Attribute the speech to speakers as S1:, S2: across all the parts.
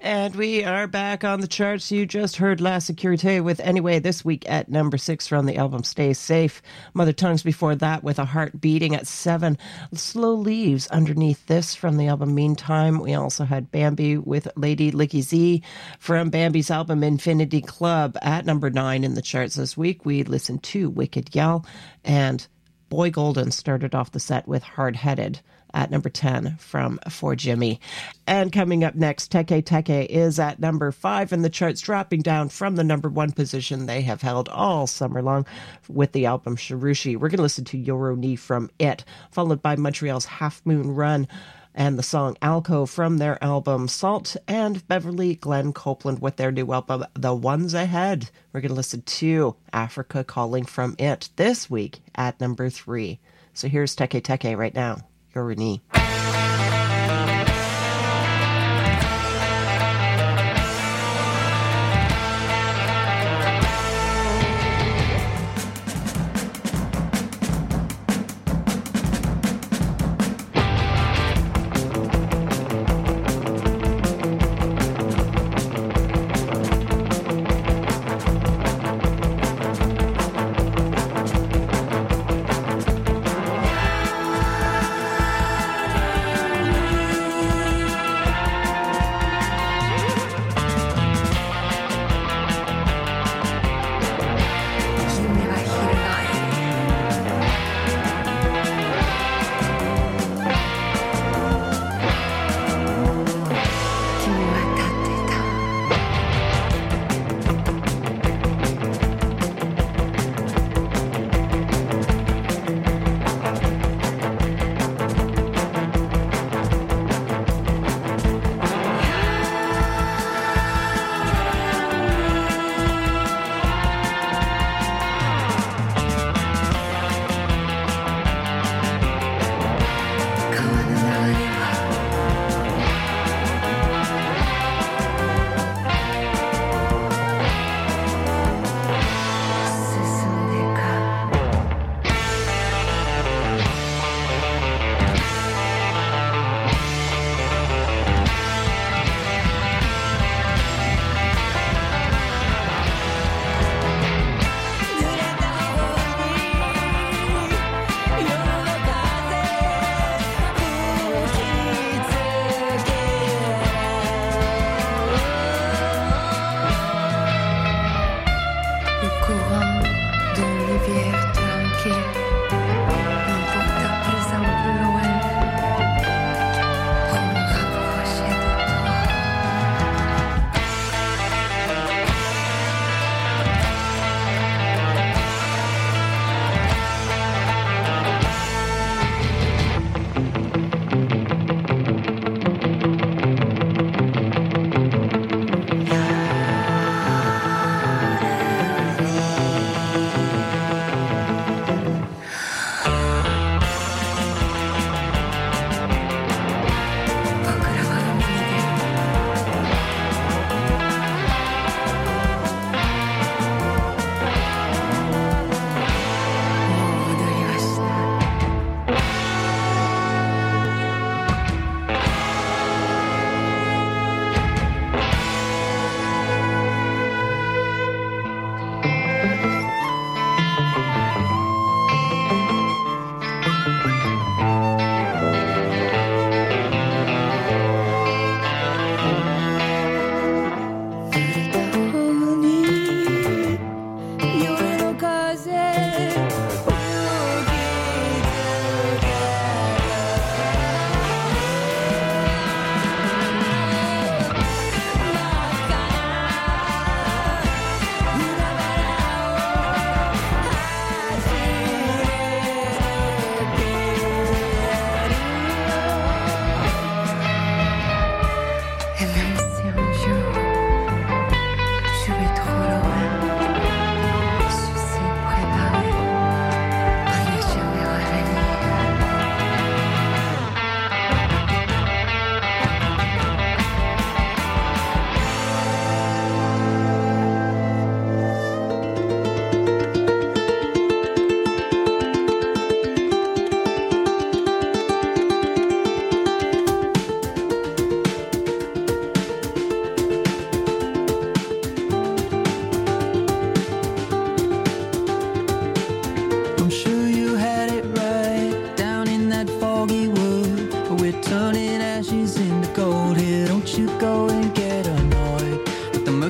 S1: And we are back on the charts. You just heard La Sécurité with Anyway this week at number 6 from the album Stay Safe. Mother Tongues before that with A Heart Beating at 7. Slow Leaves underneath this from the album Meantime. We also had Bambi with Lady Licky Z from Bambi's album Infinity Club at number 9 in the charts this week. We listened to Wicked Yell, and Boy Golden started off the set with Hard Headed at number 10 from For Jimmy. And coming up next, Teke Teke is at number 5 in the charts, dropping down from the number 1 position they have held all summer long with the album Shirushi. We're going to listen to Yoro Ni from It, followed by Montreal's Half Moon Run and the song Alco from their album Salt, and Beverly Glenn Copeland with their new album The Ones Ahead. We're going to listen to Africa Calling from It this week at number 3. So here's Teke Teke right now. Yoro Ni.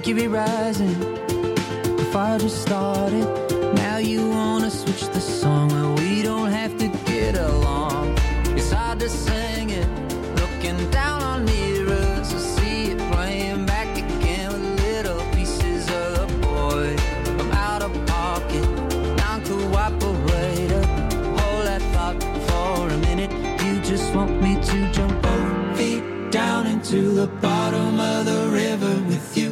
S2: Mercury rising, the fire just started. Now you wanna switch the song, well, we don't have to get along. It's hard to sing it, looking down on mirrors. I see it playing back again with little pieces of the boy from out of pocket, non-cooperator. Hold that thought for a minute. You just want me to jump both feet down into the bottom of the river with you.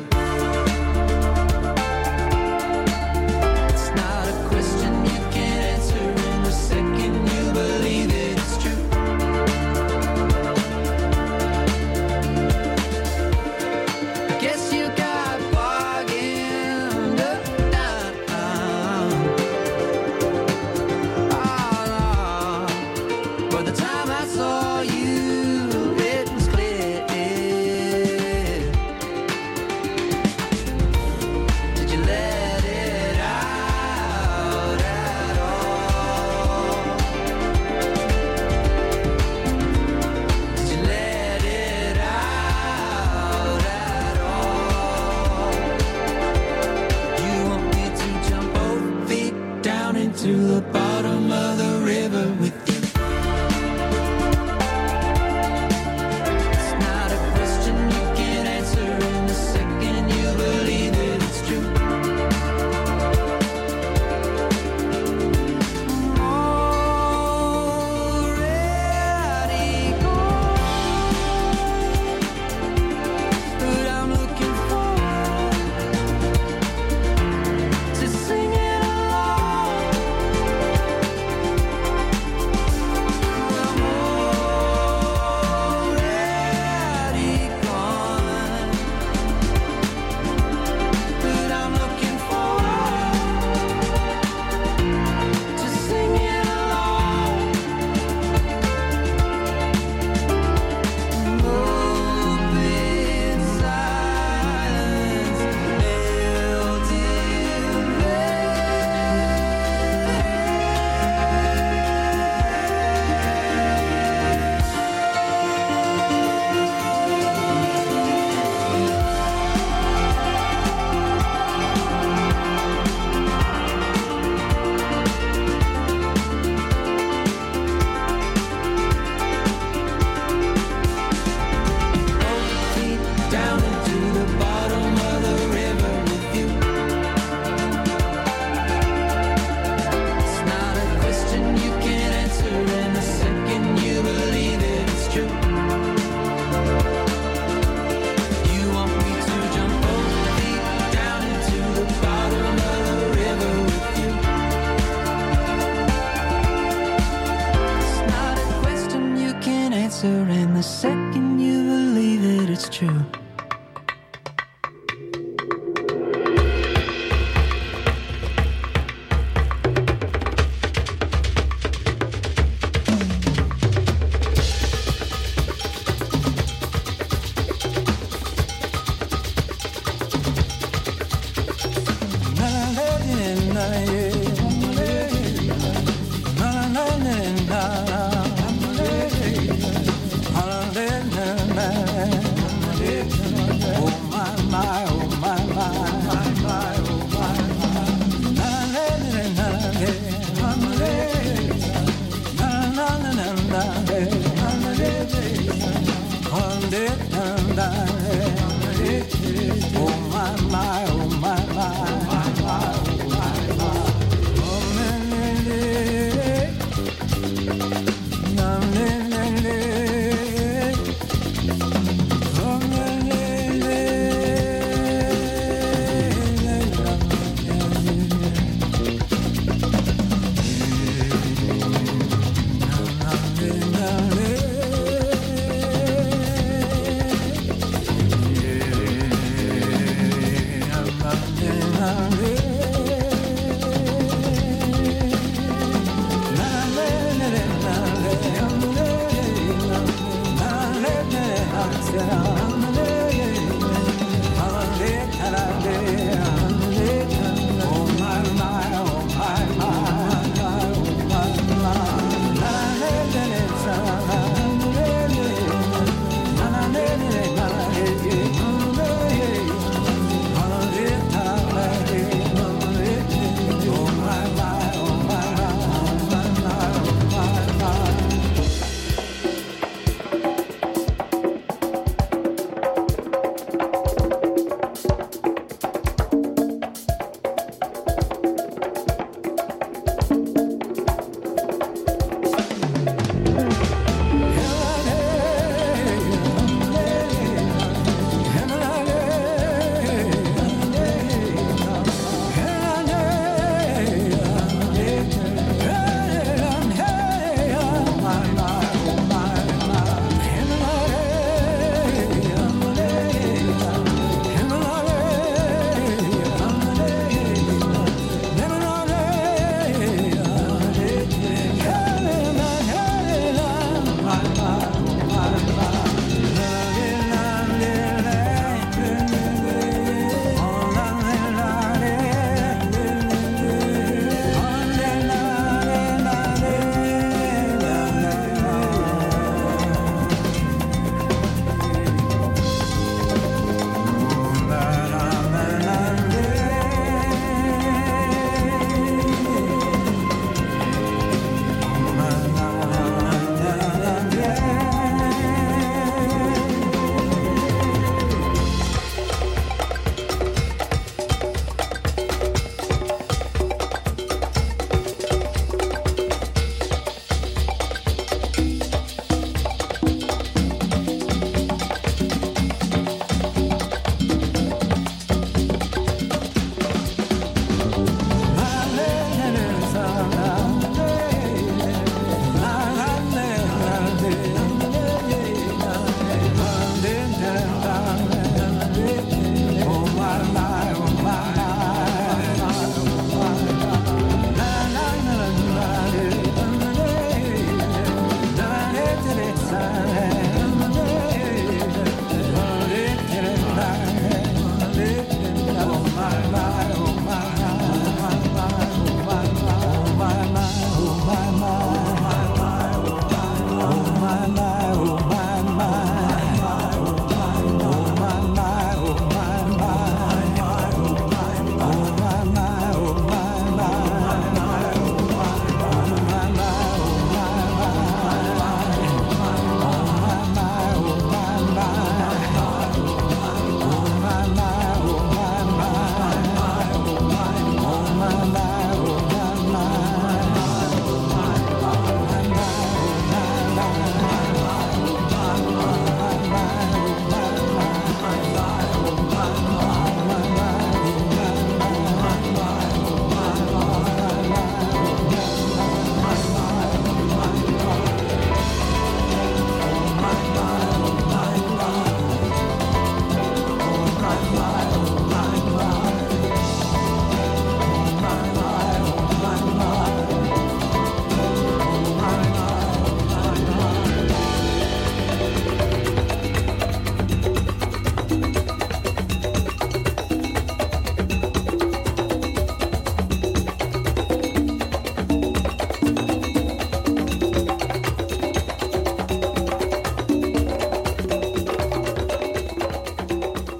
S2: And the second you believe it, it's true.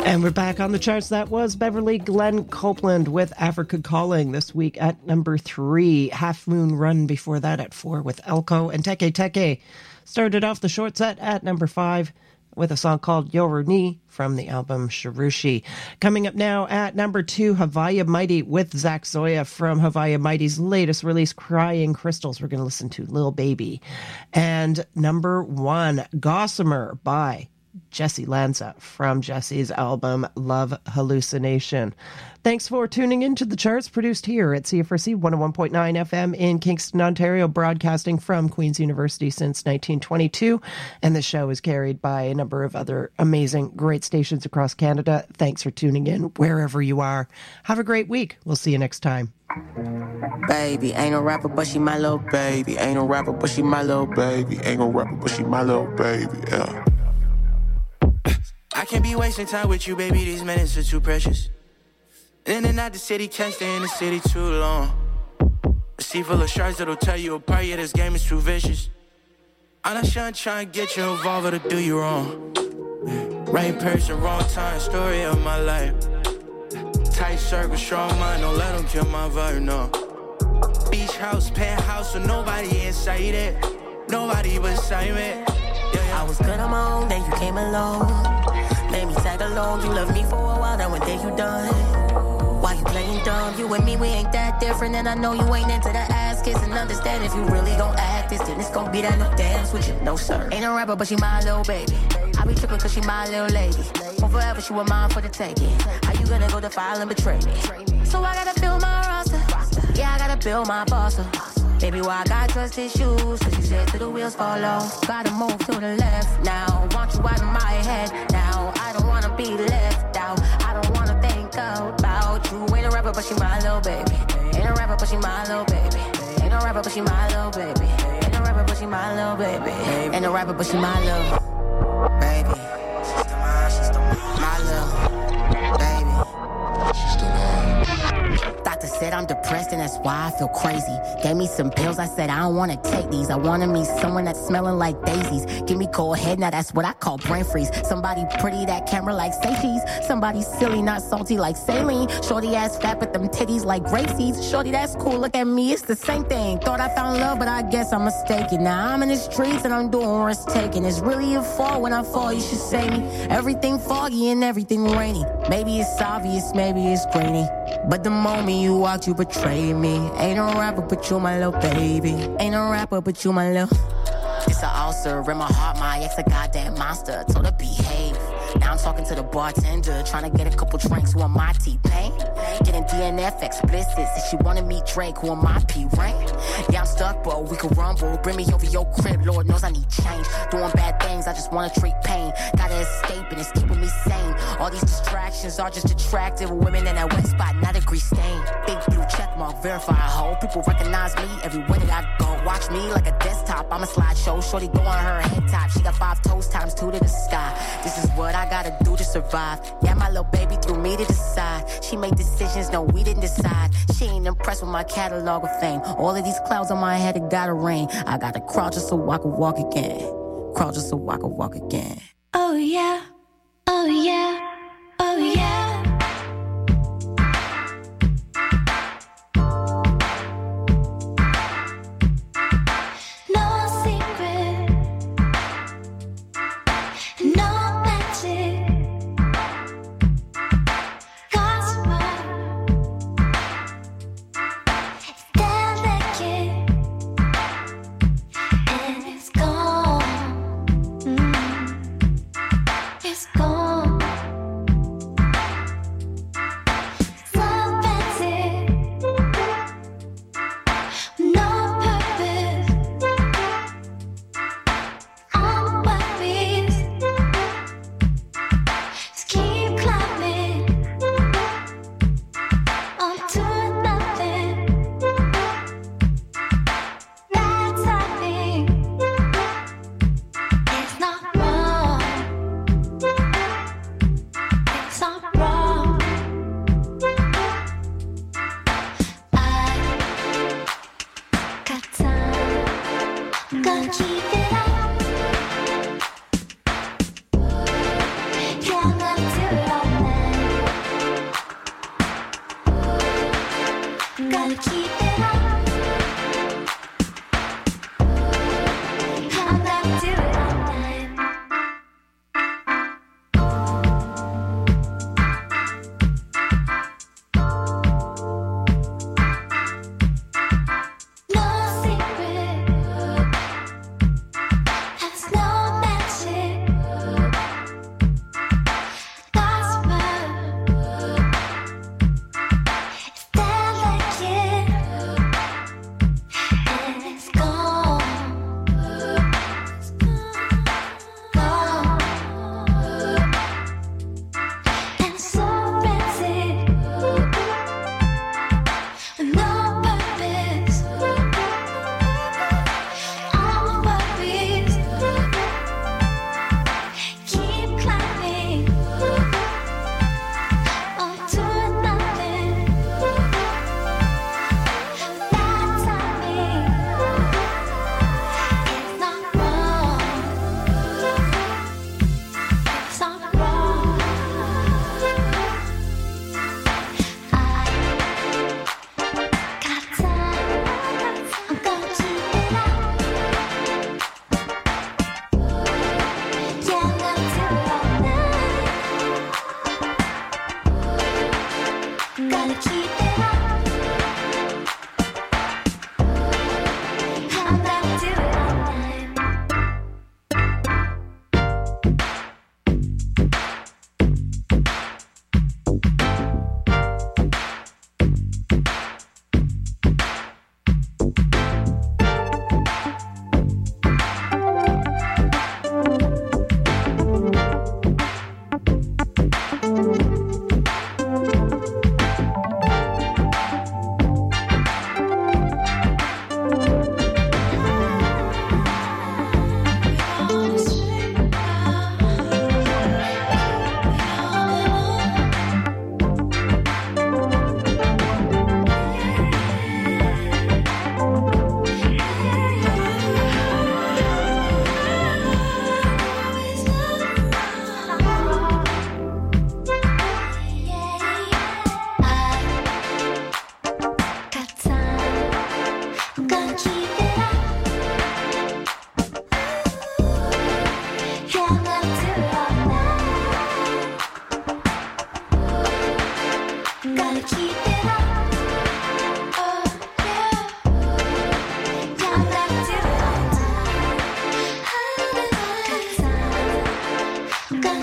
S1: And we're back on the charts. That was Beverly Glenn Copeland with Africa Calling this week at number 3. Half Moon Run before that at 4 with Elko. And Teke Teke started off the short set at number 5 with a song called Yoruni from the album Shirushi. Coming up now at number 2, Hawaii Mighty with Zach Zoya from Hawaii Mighty's latest release, Crying Crystals. We're going to listen to Lil Baby. And number 1, Gossamer by Jesse Lanza from Jesse's album Love Hallucination. Thanks for tuning into the charts, produced here at CFRC 101.9 FM in Kingston, Ontario, broadcasting from Queen's University since 1922. And the show is carried by a number of other amazing, great stations across Canada. Thanks for tuning in wherever you are. Have a great week. We'll see you next time.
S3: Baby, ain't no rapper, but she my little baby. Ain't no rapper, but she my little baby. Ain't no rapper, but she my little baby, yeah. I can't be wasting time with you, baby. These minutes are too precious. In and out the city, can't stay in the city too long. A sea full of sharks that'll tear you apart, yeah, this game is too vicious. I'm not trying to get you involved or to do you wrong. Right person, wrong time, story of my life. Tight circle, strong mind, don't let them kill my vibe, no. Beach house, penthouse, so nobody inside it. Nobody beside me. I was good on my own, then you came along. Let me tag along, you loved me for a while, then one day you done. Why you playing dumb? You and me, we ain't that different. And I know you ain't into the ass kiss. And understand if you really gon' act this, then it's gon' be that no dance with you, no sir. Ain't no rapper, but she my little baby. I be trippin' cause she my little lady. For forever, she was mine for the taking. How you gonna go defile and betray me? So I gotta build my roster. Yeah, I gotta build my boss up. Baby, why I got trust issues? Cause you said till the wheels fall off. Gotta move to the left now. Want you out of my head now. I don't wanna be left out. I don't wanna think about you. Ain't a rapper, but she my little baby. Ain't a rapper, but she my little baby. Ain't a rapper, but she my little baby. Ain't a rapper, but she my little baby. Ain't a rapper, but she my little baby. She's the one. My little baby. She's the one. Doctor said I'm depressed and that's why I feel crazy. Gave me some pills, I said I don't wanna take these. I wanna meet someone that's smelling like daisies. Give me cold head, now that's what I call brain freeze. Somebody pretty, that camera like say cheese. Somebody silly, not salty like saline. Shorty ass fat with them titties like grape seeds. Shorty that's cool, look at me, it's the same thing. Thought I found love, but I guess I'm mistaken. Now I'm in the streets and I'm doing risk taking. It's really a fall, when I fall you should save me. Everything foggy and everything rainy. Maybe it's obvious, maybe it's grainy. But the moment you walked, you betrayed me. Ain't no rapper, but you my little baby. Ain't no rapper, but you my little. It's an ulcer in my heart, my ex a goddamn monster. Told her behave. Now I'm talking to the bartender, trying to get a couple drinks. Who am my T-Pain? Getting DNF explicit. Said she wanna meet Drake. Who am my P-Rain? Yeah, I'm stuck, but we can rumble. Bring me over your crib, Lord knows I need change. Doing bad things, I just wanna treat pain. Gotta escape and it's keeping me sane. All these distractions are just attractive. Women in that wet spot, not a grease stain. Big blue check mark, verify hoe. People recognize me everywhere that I go. Watch me like a desktop, I'm a slideshow. Shorty go on her head top. She got 5 toes times 2 to the sky. This is what I gotta do to survive. Yeah, my little baby threw me to the side. She made decisions, no, we didn't decide. She ain't impressed with my catalog of fame. All of these clouds on my head, it gotta rain. I gotta crawl just so I can walk again. Crawl just so I can walk again.
S4: Oh yeah, oh yeah, oh yeah.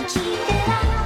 S4: keep it up.